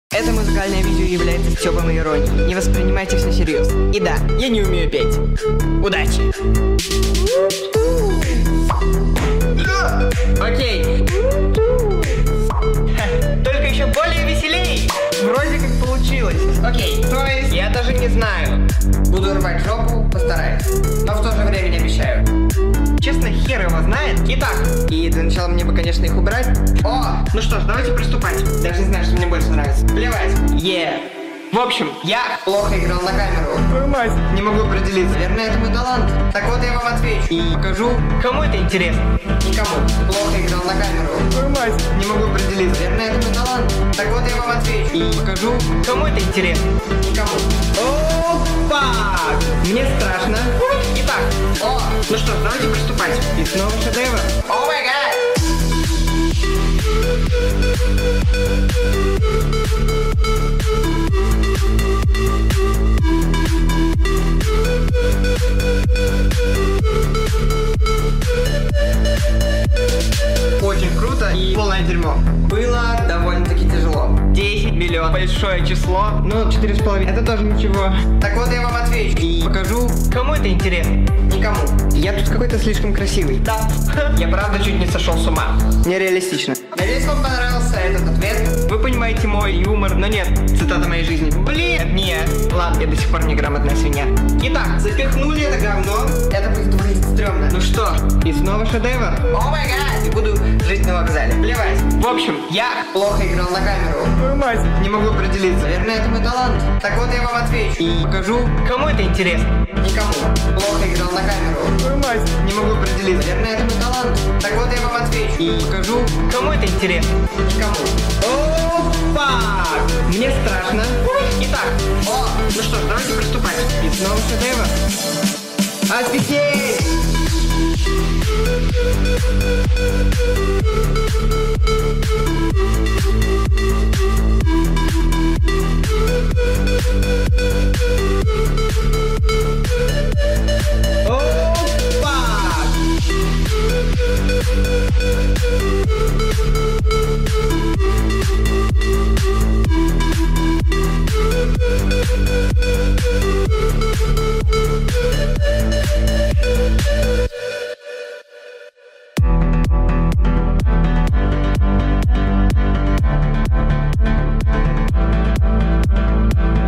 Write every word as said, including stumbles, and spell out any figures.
Это музыкальное видео является стёбом и иронией. Не воспринимайте все серьезно. И да, я не умею петь. Удачи! Окей. Только еще более веселей. Вроде как получилось. Окей, то есть я даже не знаю. Буду рвать жопу, постараюсь. Но в то же время не обещаю. Честно, хер его знает. Итак, и для начала мне бы, конечно, их убрать. О, ну что ж, давайте приступать. Даже не знаю, что мне больше нравится. Плевать. Е. В общем, я плохо играл на камеру. Твою мать. Не могу определиться. Наверное, это мой талант. Так вот, я вам отвечу. И покажу. Кому это интересно? Никому. Плохо играл на камеру. Твою мать. Не могу определиться. Наверное, это мой талант. Так вот, я вам отвечу. И покажу. Кому это интересно? Никому. Опа! Мне страшно. Итак. О, ну что ж, давайте приступать. И снова шедевр. О май гад! Очень круто и полное дерьмо. Было довольно-таки тяжело. десять миллионов. Большое число. Ну, четыре с половиной. Это тоже ничего. Так вот, я вам отвечу. И покажу. Кому это интересно? Никому. Я тут какой-то слишком красивый. Да. Я правда чуть не сошел с ума. Нереалистично. Надеюсь, вам понравился этот ответ. Вы понимаете мой юмор, но нет. Цитата моей жизни. Блин, не. Ладно, я до сих пор неграмотная свинья. Итак, запихнули это говно. Это будет выглядеть стрёмно. Ну что, и снова шедевр. О май гад. И буду жить на вокзале. Плевать. В общем, я плохо играл на камеру. Твою мать. Не могу определиться. Наверное, это мой талант. Так вот, я вам отвечу. И покажу. Кому это интересно? Никому. Плохо играл на камеру. Твою мать. Не могу определиться. Наверное, это мой талант. Так вот, я вам отвечу. И покажу. Кому это интересно? Никому. Опа! Мне страшно. Итак. О, ну что ж, давайте приступать. И снова шедевр. Офигеть!